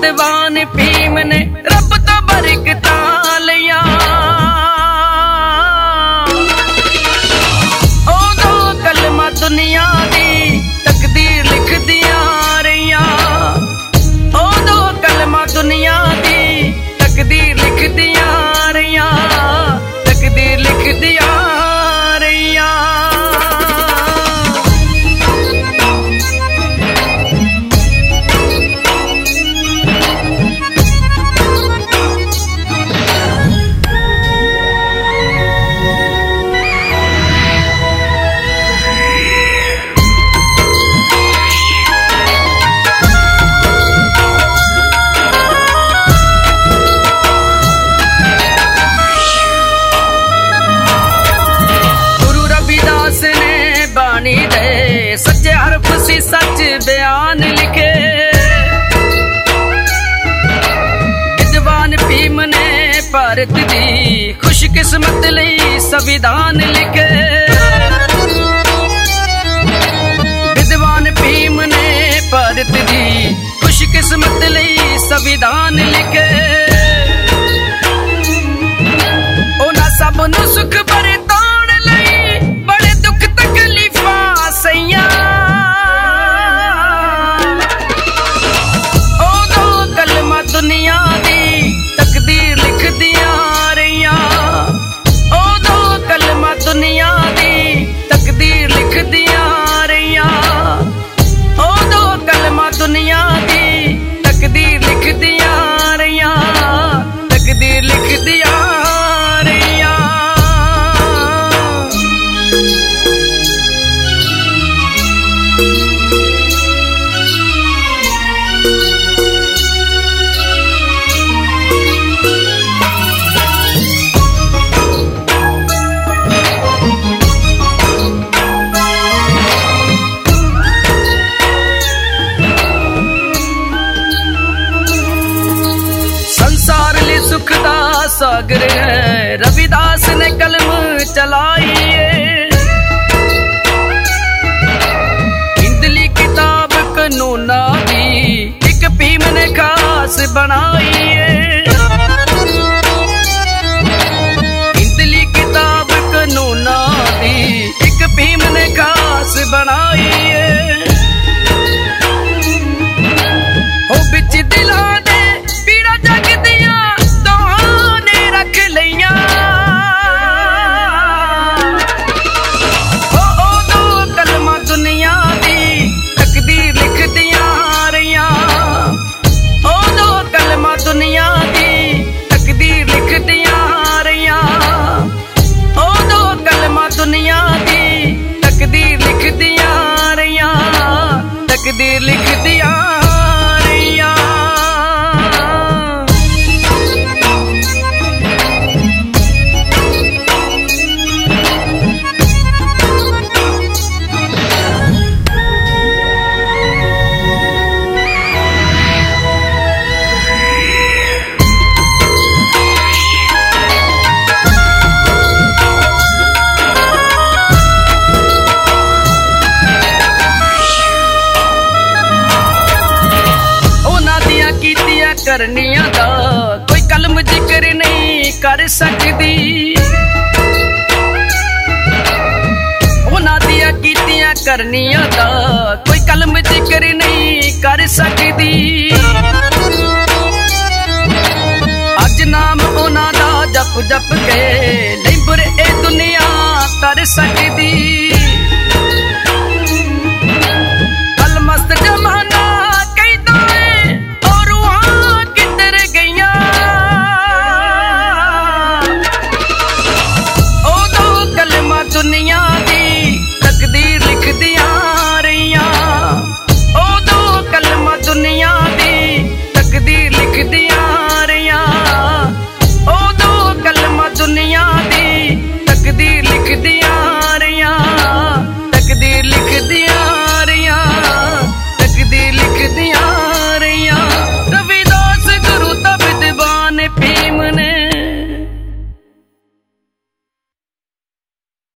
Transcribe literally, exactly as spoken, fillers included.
विद्वान भीम ने रब तो बरकतां लिया। ओदो कलमा दुनिया दी तकदीर लिख दिया रहिया। ओदो कलमा दुनिया दी तकदीर लिख दिया रहिया। तकदीर लिख दिया रहिया। सच्चे हरफ सी सच बयान लिखे। विद्वान भीम ने भारत दी खुशकिस्मत लई संविधान लिखे। विद्वान भीम ने भारत दी खुशकिस्मत लई संविधान लिखे। उन्हां सब नूं सुख बरताउण लई बड़े दुख तकलीफां सईयां। ओदो कलमा दुनिया दी तकदीर लिख दिया रहिया। ओदो कलमा दुनिया दी तकदीर लिख दिया रहिया। ओदो कलमा दुनिया दी तकदीर लिख दिया रहिया। तकदीर लिख दिया रहिया। सुख दा सागर है रविदास ने कलम चलाई है। हिंदली किताब कानूना दी एक भीम ने खास बनाई है। हिंदली किताब कानूना दी एक भीम ने खास बनाई है। हो बिच दिला दे पीड़ा जग दिया रख लिया। ओ ओदो कलमा दुनिया दी तकदीर लिख दिया रहिया। ओदो कलमा दुनिया दी तकदीर लिख दिया रहिया। ओदो कलमा दुनिया दी तकदीर लिख दिया रहिया। तकदीर लिख दिया रहिया। करनिया दा कोई कलम जिक्र नहीं कर सकदी। उन्हां दियां कीतियां करनिया दा कोई कलम जिक्र नहीं कर सकदी। अज नाम उन्हां दा जप जप के लिंबर ए दुनिया कर सकदी।